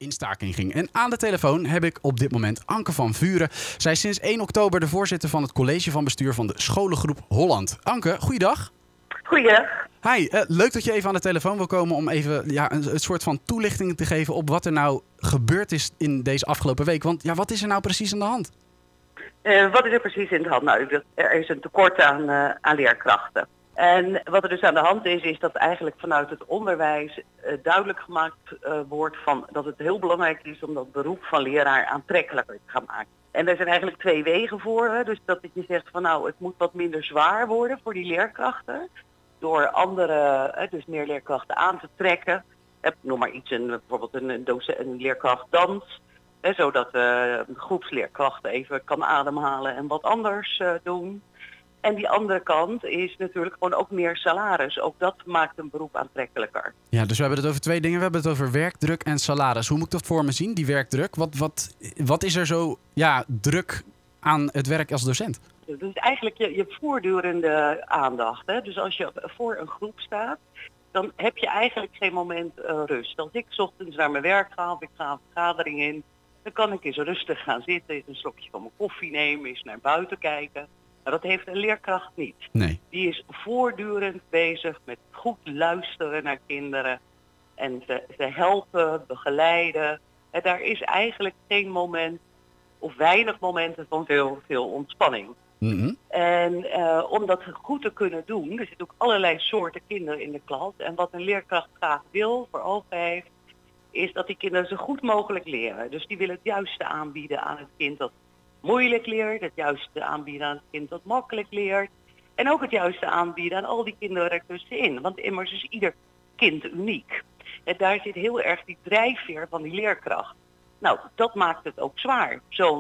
in staking ging. En aan de telefoon heb ik op dit moment Anke van Vuren. Zij is sinds 1 oktober de voorzitter van het college van bestuur van de Scholengroep Holland. Anke, goeiedag. Goeiedag. Hi, leuk dat je even aan de telefoon wil komen om even een soort van toelichting te geven op wat er nou gebeurd is in deze afgelopen week. Want wat is er nou precies aan de hand? Wat is er precies in de hand? Nou, er is een tekort aan leerkrachten. En wat er dus aan de hand is dat eigenlijk vanuit het onderwijs duidelijk gemaakt wordt dat het heel belangrijk is om dat beroep van leraar aantrekkelijker te gaan maken. En er zijn eigenlijk 2 wegen voor. Hè? Dus dat je zegt van het moet wat minder zwaar worden voor die leerkrachten. Door andere, dus meer leerkrachten aan te trekken. Noem maar iets, bijvoorbeeld een leerkracht dans. Zodat groepsleerkrachten even kan ademhalen en wat anders doen. En die andere kant is natuurlijk gewoon ook meer salaris. Ook dat maakt een beroep aantrekkelijker. Ja, dus we hebben het over 2 dingen. We hebben het over werkdruk en salaris. Hoe moet ik dat voor me zien, die werkdruk? Wat is er zo druk aan het werk als docent? Dus eigenlijk je voortdurende aandacht. Hè? Dus als je voor een groep staat, dan heb je eigenlijk geen moment rust. Als ik 's ochtends naar mijn werk ga of ik ga een vergadering in, dan kan ik eens rustig gaan zitten, eens een slokje van mijn koffie nemen, eens naar buiten kijken. Maar dat heeft een leerkracht niet. Nee. Die is voortdurend bezig met goed luisteren naar kinderen en ze helpen, begeleiden. En daar is eigenlijk geen moment of weinig momenten van veel ontspanning. Mm-hmm. En om dat goed te kunnen doen, er zitten ook allerlei soorten kinderen in de klas. En wat een leerkracht graag wil, voor ogen heeft, is dat die kinderen zo goed mogelijk leren. Dus die willen het juiste aanbieden aan het kind dat moeilijk leert, het juiste aanbieden aan het kind dat makkelijk leert. En ook het juiste aanbieden aan al die kinderen ertussenin. Want immers is ieder kind uniek. En daar zit heel erg die drijfveer van die leerkracht. Nou, dat maakt het ook zwaar,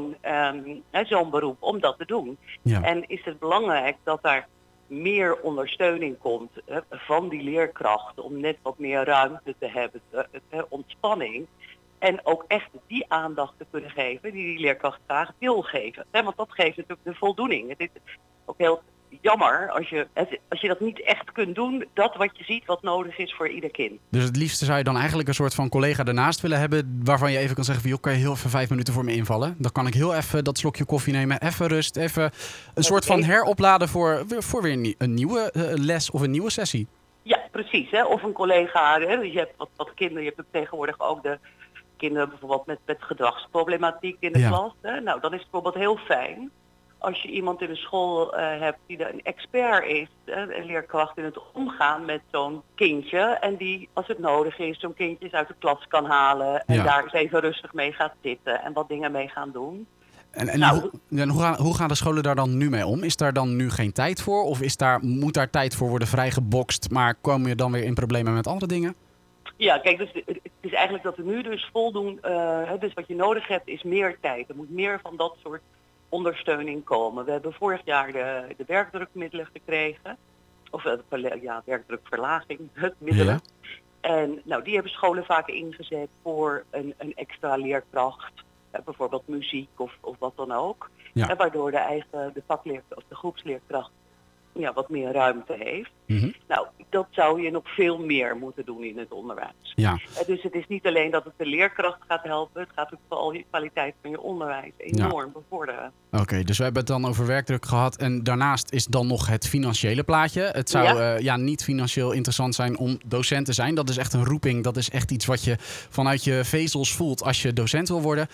zo'n beroep, om dat te doen. Ja. En is het belangrijk dat daar meer ondersteuning komt van die leerkracht om net wat meer ruimte te hebben, ontspanning. En ook echt die aandacht te kunnen geven die leerkracht graag wil geven. Want dat geeft natuurlijk de voldoening. Het is ook heel jammer als je dat niet echt kunt doen, dat wat je ziet wat nodig is voor ieder kind. Dus het liefste zou je dan eigenlijk een soort van collega ernaast willen hebben, waarvan je even kan zeggen van, joh, kan je heel even 5 minuten voor me invallen? Dan kan ik heel even dat slokje koffie nemen, even rust, even een soort van heropladen voor weer een nieuwe les of een nieuwe sessie. Ja, precies. Hè? Of een collega, hè? Je hebt wat kinderen, je hebt tegenwoordig ook de kinderen bijvoorbeeld met gedragsproblematiek in de klas. Hè? Nou, dan is het bijvoorbeeld heel fijn als je iemand in de school hebt die een expert is, een leerkracht in het omgaan met zo'n kindje. En die, als het nodig is, zo'n kindje uit de klas kan halen. En daar eens even rustig mee gaat zitten en wat dingen mee gaan doen. En hoe gaan de scholen daar dan nu mee om? Is daar dan nu geen tijd voor? Of moet daar tijd voor worden vrijgebokst, maar kom je dan weer in problemen met andere dingen? Ja, kijk, dus het is eigenlijk dat we nu dus voldoen. Dus wat je nodig hebt is meer tijd. Er moet meer van dat soort ondersteuning komen. We hebben vorig jaar de werkdrukmiddelen gekregen. Of werkdrukverlaging, middelen. Ja. En die hebben scholen vaak ingezet voor een extra leerkracht. Bijvoorbeeld muziek of wat dan ook. Ja. Waardoor de vakleerkracht of de groepsleerkracht wat meer ruimte heeft. Mm-hmm. Nou, dat zou je nog veel meer moeten doen in het onderwijs. Ja. Dus het is niet alleen dat het de leerkracht gaat helpen, het gaat ook vooral je kwaliteit van je onderwijs enorm bevorderen. Oké, dus we hebben het dan over werkdruk gehad en daarnaast is dan nog het financiële plaatje. Het zou niet financieel interessant zijn om docent te zijn. Dat is echt een roeping, dat is echt iets wat je vanuit je vezels voelt als je docent wil worden.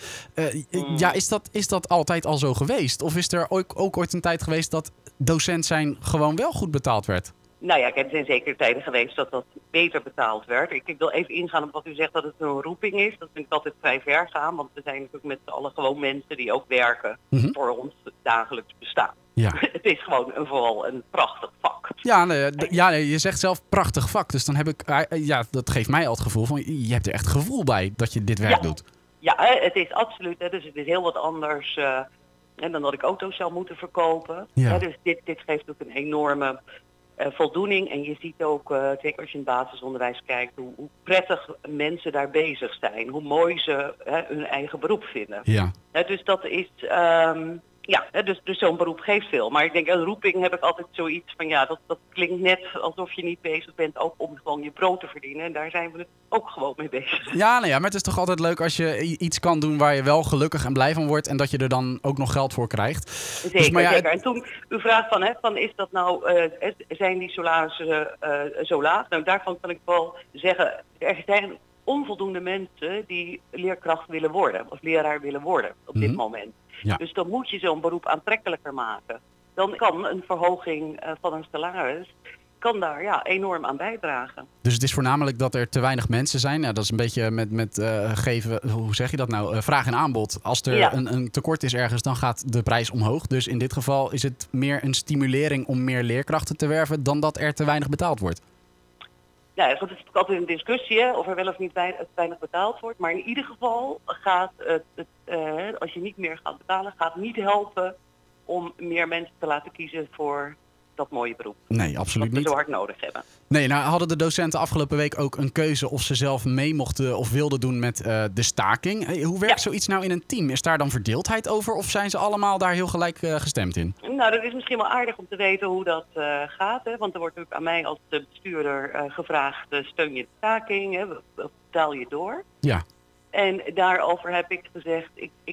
Is dat altijd al zo geweest? Of is er ook ooit een tijd geweest dat docent zijn gewoon wel goed betaald werd? Nou ja, er zijn zeker tijden geweest dat beter betaald werd. Ik wil even ingaan op wat u zegt dat het een roeping is. Dat vind ik altijd vrij ver gaan, want we zijn natuurlijk met z'n allen gewoon mensen die ook werken voor ons dagelijks bestaan. Ja. Het is gewoon vooral een prachtig vak. Ja, je zegt zelf prachtig vak. Dus dan heb ik, dat geeft mij al het gevoel van, je hebt er echt gevoel bij dat je dit werk doet. Ja, het is absoluut. Dus het is heel wat anders dan dat ik auto's zou moeten verkopen. Ja. Dus dit geeft ook een enorme voldoening. En je ziet ook, zeker als je in het basisonderwijs kijkt, hoe prettig mensen daar bezig zijn. Hoe mooi ze hun eigen beroep vinden. Ja. Dus dat is, Ja, dus zo'n beroep geeft veel. Maar ik denk, een roeping heb ik altijd zoiets van, ja, dat klinkt net alsof je niet bezig bent ook om gewoon je brood te verdienen. En daar zijn we ook gewoon mee bezig. Ja, nou ja, maar het is toch altijd leuk als je iets kan doen waar je wel gelukkig en blij van wordt en dat je er dan ook nog geld voor krijgt. Zeker, Dus, maar ja, zeker. En toen u vraagt van is dat nou, zijn die salarissen zo laag? Nou, daarvan kan ik wel zeggen, er zijn onvoldoende mensen die leerkracht willen worden of leraar willen worden op dit moment. Ja. Dus dan moet je zo'n beroep aantrekkelijker maken. Dan kan een verhoging van een salaris kan daar enorm aan bijdragen. Dus het is voornamelijk dat er te weinig mensen zijn. Ja, dat is een beetje met geven, hoe zeg je dat nou? Vraag en aanbod. Als er een tekort is ergens, dan gaat de prijs omhoog. Dus in dit geval is het meer een stimulering om meer leerkrachten te werven dan dat er te weinig betaald wordt. Ja, het is natuurlijk altijd een discussie, hè, of er wel of niet weinig betaald wordt. Maar in ieder geval gaat als je niet meer gaat betalen, gaat het niet helpen om meer mensen te laten kiezen voor dat mooie beroep. Nee, absoluut niet. Wat we zo hard nodig hebben. Nee, nou hadden de docenten afgelopen week ook een keuze of ze zelf mee mochten of wilden doen met de staking. Hey, hoe werkt zoiets nou in een team? Is daar dan verdeeldheid over of zijn ze allemaal daar heel gelijk gestemd in? Nou, dat is misschien wel aardig om te weten hoe dat gaat. Hè? Want er wordt natuurlijk aan mij als bestuurder gevraagd, steun je de staking, hè? Betaal je door? Ja. En daarover heb ik gezegd,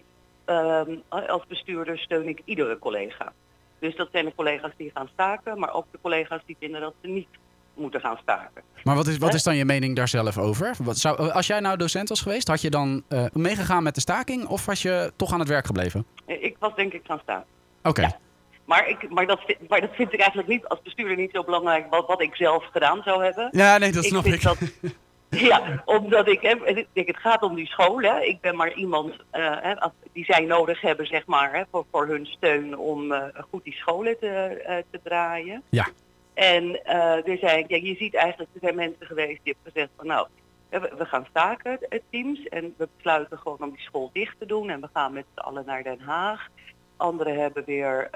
als bestuurder steun ik iedere collega. Dus dat zijn de collega's die gaan staken, maar ook de collega's die vinden dat ze niet moeten gaan staken. Maar wat is dan je mening daar zelf over? Als jij nou docent was geweest, had je dan meegegaan met de staking of was je toch aan het werk gebleven? Ik was denk ik gaan staken. Oké. Ja. Maar dat vind ik eigenlijk niet als bestuurder niet zo belangrijk wat ik zelf gedaan zou hebben. Ja, nee, dat snap ik. Ja, omdat het gaat om die scholen. Ik ben maar iemand die zij nodig hebben, zeg maar, voor hun steun om goed die scholen te draaien. Ja. En je ziet eigenlijk, er zijn mensen geweest die hebben gezegd van nou, we gaan staken, het teams, en we besluiten gewoon om die school dicht te doen en we gaan met z'n allen naar Den Haag. Anderen hebben weer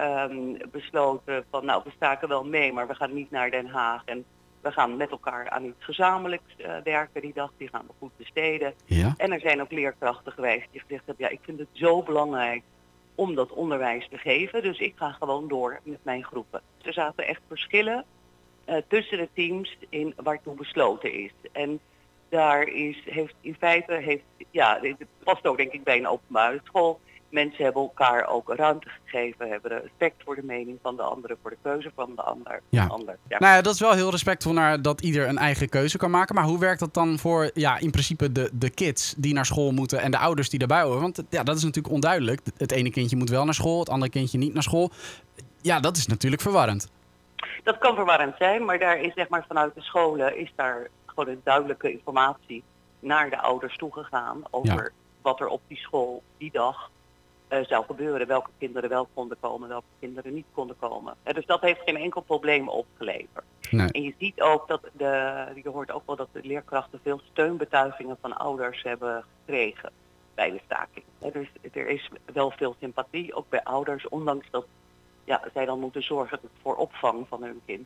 besloten van nou, we staken wel mee, maar we gaan niet naar Den Haag en we gaan met elkaar aan iets gezamenlijks werken die dag, die gaan we goed besteden. Ja. En er zijn ook leerkrachten geweest die gezegd hebben, ja, ik vind het zo belangrijk om dat onderwijs te geven, dus ik ga gewoon door met mijn groepen. Er zaten echt verschillen tussen de teams in waartoe besloten is. En daar heeft in feite, het past ook denk ik bij een openbare school. Mensen hebben elkaar ook ruimte gegeven, hebben respect voor de mening van de andere, voor de keuze van de ander. Ja. Ja. Nou ja, dat is wel heel respectvol naar dat ieder een eigen keuze kan maken. Maar hoe werkt dat dan voor in principe de kids die naar school moeten en de ouders die daarbij horen? Want dat is natuurlijk onduidelijk. Het ene kindje moet wel naar school, het andere kindje niet naar school. Ja, dat is natuurlijk verwarrend. Dat kan verwarrend zijn, maar daar is zeg maar vanuit de scholen is daar gewoon een duidelijke informatie naar de ouders toegegaan over wat er op die school die dag zou gebeuren. Welke kinderen wel konden komen, welke kinderen niet konden komen. Dus dat heeft geen enkel probleem opgeleverd. Nee. En je ziet ook dat je hoort ook wel dat de leerkrachten veel steunbetuigingen van ouders hebben gekregen bij de staking. Dus er is wel veel sympathie, ook bij ouders, ondanks dat zij dan moeten zorgen voor opvang van hun kind.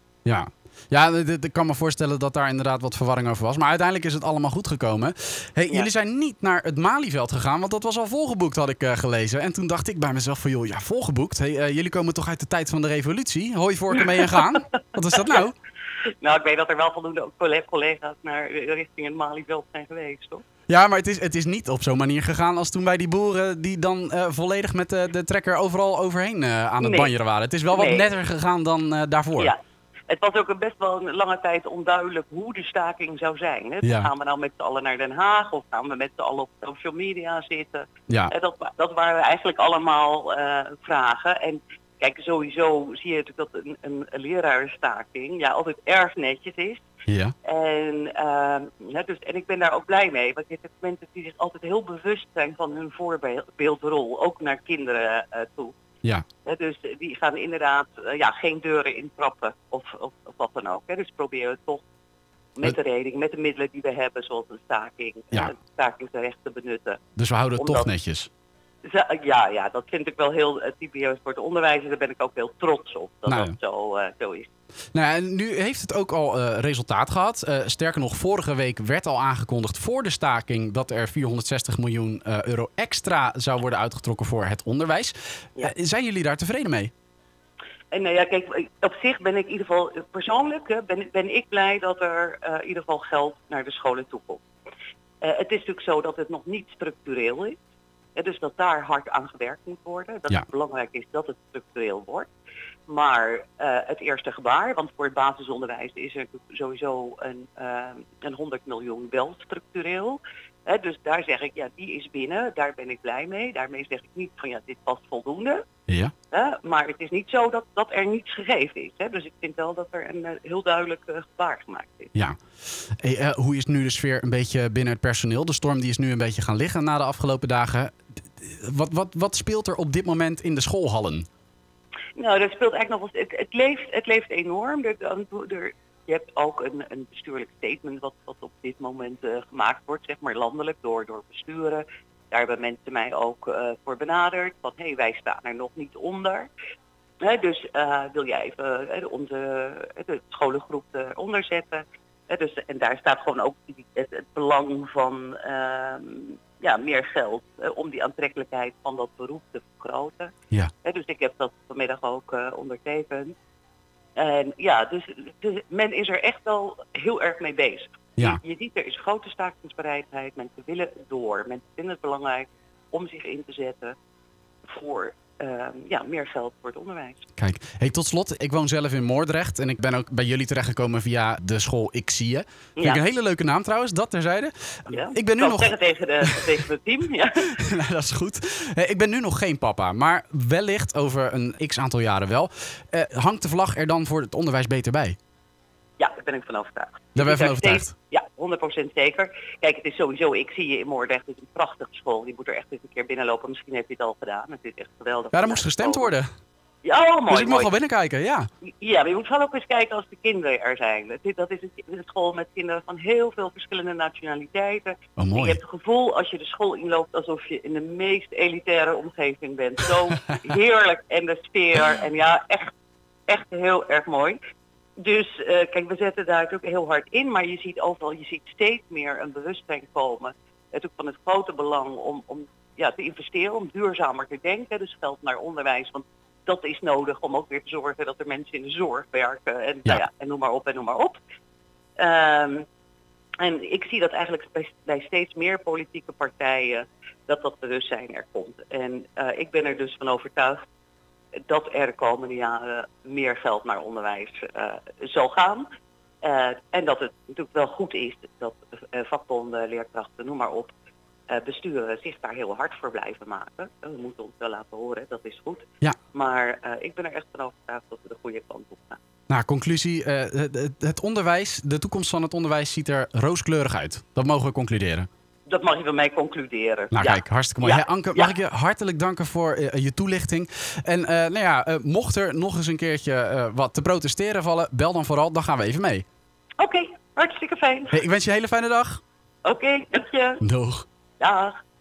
Ja, ik kan me voorstellen dat daar inderdaad wat verwarring over was. Maar uiteindelijk is het allemaal goed gekomen. Hey, jullie zijn niet naar het Malieveld gegaan, want dat was al volgeboekt, had ik gelezen. En toen dacht ik bij mezelf van, joh, volgeboekt? Hey, jullie komen toch uit de tijd van de revolutie? Hooivorken mee en gaan? Wat is dat nou? Nou, ik weet dat er wel voldoende collega's naar richting het Malieveld zijn geweest, toch? Ja, maar het is niet op zo'n manier gegaan als toen bij die boeren die dan volledig met de trekker overal overheen aan het banjeren waren. Het is wel wat netter gegaan dan daarvoor. Ja. Het was ook best wel een lange tijd onduidelijk hoe de staking zou zijn. Hè? Gaan we nou met z'n allen naar Den Haag of gaan we met z'n allen op social media zitten? Ja. Dat waren eigenlijk allemaal vragen. En kijk, sowieso zie je natuurlijk dat een lerarenstaking altijd erg netjes is. Ja. En ik ben daar ook blij mee. Want je hebt mensen die zich altijd heel bewust zijn van hun voorbeeldrol, ook naar kinderen toe. Ja. Dus die gaan inderdaad geen deuren intrappen of wat dan ook. Dus proberen we toch met de reding, met de middelen die we hebben, zoals een staking, het stakingsrecht te benutten. Dus we houden het toch netjes? Ja, dat vind ik wel heel typisch voor het onderwijs. En daar ben ik ook heel trots op dat Nou, dat zo is. Nou, en nu heeft het ook al resultaat gehad. Sterker nog, vorige week werd al aangekondigd voor de staking dat er 460 miljoen euro extra zou worden uitgetrokken voor het onderwijs. Ja. Zijn jullie daar tevreden mee? En kijk, op zich ben ik in ieder geval persoonlijk ben ik blij dat er in ieder geval geld naar de scholen toe komt. Het is natuurlijk zo dat het nog niet structureel is. Dus dat daar hard aan gewerkt moet worden. Dat het belangrijk is dat het structureel wordt. Maar het eerste gebaar, want voor het basisonderwijs is er sowieso een 100 miljoen wel structureel. Dus daar zeg ik, ja, die is binnen, daar ben ik blij mee. Daarmee zeg ik niet van ja, dit past voldoende. Ja. Maar het is niet zo dat er niets gegeven is. Dus ik vind wel dat er een heel duidelijk gebaar gemaakt is. Ja. Hey, hoe is nu de sfeer een beetje binnen het personeel? De storm die is nu een beetje gaan liggen na de afgelopen dagen. Wat speelt er op dit moment in de schoolhallen? Nou, dat speelt eigenlijk nog wel. Het leeft enorm. Je hebt ook een bestuurlijk statement wat op dit moment gemaakt wordt, zeg maar landelijk door besturen. Daar hebben mensen mij ook voor benaderd. Van wij staan er nog niet onder. Dus wil jij even de scholengroep eronder zetten. En daar staat gewoon ook het belang van meer geld om die aantrekkelijkheid van dat beroep te vergroten. Ja. Dus ik heb dat vanmiddag ook ondertekend. En ja, dus men is er echt wel heel erg mee bezig. Ja. Je ziet, er is grote stakingsbereidheid. Mensen willen door. Mensen vinden het belangrijk om zich in te zetten voor meer geld voor het onderwijs. Kijk, hey, tot slot, ik woon zelf in Moordrecht en ik ben ook bij jullie terechtgekomen via de school Ik Zie Je. Vind ik een hele leuke naam trouwens, dat terzijde. Ja. Ik ben nu nog zeggen tegen het team. Ja. Nou, dat is goed. Ik ben nu nog geen papa, maar wellicht over een x-aantal jaren wel. Hangt de vlag er dan voor het onderwijs beter bij? Ja, daar ben ik van overtuigd. Daar ben je van overtuigd? Ja, 100% zeker. Kijk, het is sowieso, Ik Zie Je in Moordrecht. Het is een prachtige school. Je moet er echt eens een keer binnenlopen. Misschien heb je het al gedaan. Het is echt geweldig. Ja, er moest gestemd worden. Ja, mooi. Dus ik mag wel binnenkijken, ja. Ja, maar je moet vooral ook eens kijken als de kinderen er zijn. Dat is een school met kinderen van heel veel verschillende nationaliteiten. Oh, mooi. Je hebt het gevoel als je de school inloopt alsof je in de meest elitaire omgeving bent. Zo heerlijk en de sfeer. En ja, echt heel erg mooi. Dus kijk, we zetten daar natuurlijk heel hard in, maar je ziet overal, je ziet steeds meer een bewustzijn komen. Het is ook van het grote belang om te investeren, om duurzamer te denken. Dus geld naar onderwijs, want dat is nodig om ook weer te zorgen dat er mensen in de zorg werken. En, en noem maar op en noem maar op. En ik zie dat eigenlijk bij steeds meer politieke partijen dat bewustzijn er komt. En ik ben er dus van overtuigd dat er de komende jaren meer geld naar onderwijs zal gaan. En dat het natuurlijk wel goed is dat vakbonden, leerkrachten, noem maar op, besturen zich daar heel hard voor blijven maken. We moeten ons wel laten horen, dat is goed. Ja. Maar ik ben er echt van overtuigd dat we de goede kant op gaan. Nou, conclusie. Het onderwijs, de toekomst van het onderwijs ziet er rooskleurig uit. Dat mogen we concluderen. Dat mag je bij mij concluderen. Nou kijk, hartstikke mooi. Ja. Hey, Anke, mag ik je hartelijk danken voor je toelichting. En mocht er nog eens een keertje wat te protesteren vallen, bel dan vooral, dan gaan we even mee. Oké, hartstikke fijn. Hey, ik wens je een hele fijne dag. Oké, dank je. Doeg. Dag.